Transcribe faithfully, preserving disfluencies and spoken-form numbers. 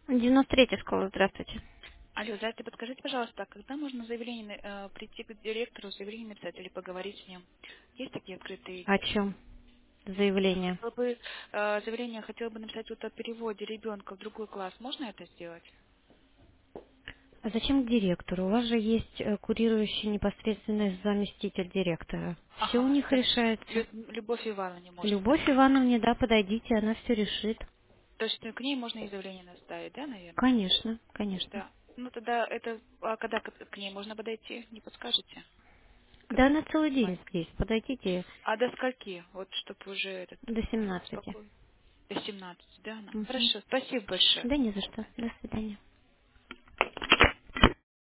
девяносто третья школа, здравствуйте. Алло, здрасте, подскажите, пожалуйста, а когда можно заявление, на- э, прийти к директору, заявление написать или поговорить с ним? Есть такие открытые О дни? чем заявление? Хотела бы, э, заявление хотела бы написать вот о переводе ребенка в другой класс. Можно это сделать? А зачем к директору? У вас же есть э, курирующий непосредственно заместитель директора. Все у Ага, них это решается. Лю- Любовь Ивановна можно, да? Любовь Ивановна, да, подойдите, она все решит. То есть э, к ней можно и заявление наставить, да, наверное? Конечно, конечно. Да. Ну тогда это, а когда к, к ней можно подойти, не подскажете? Да, Когда она целый в день классе? здесь. Подойдите А до скольки? Вот чтобы уже этот до семнадцати. спокойно. До семнадцати, да, она? Мгм. Хорошо, спасибо большое. Да не До за что. свидания. До свидания.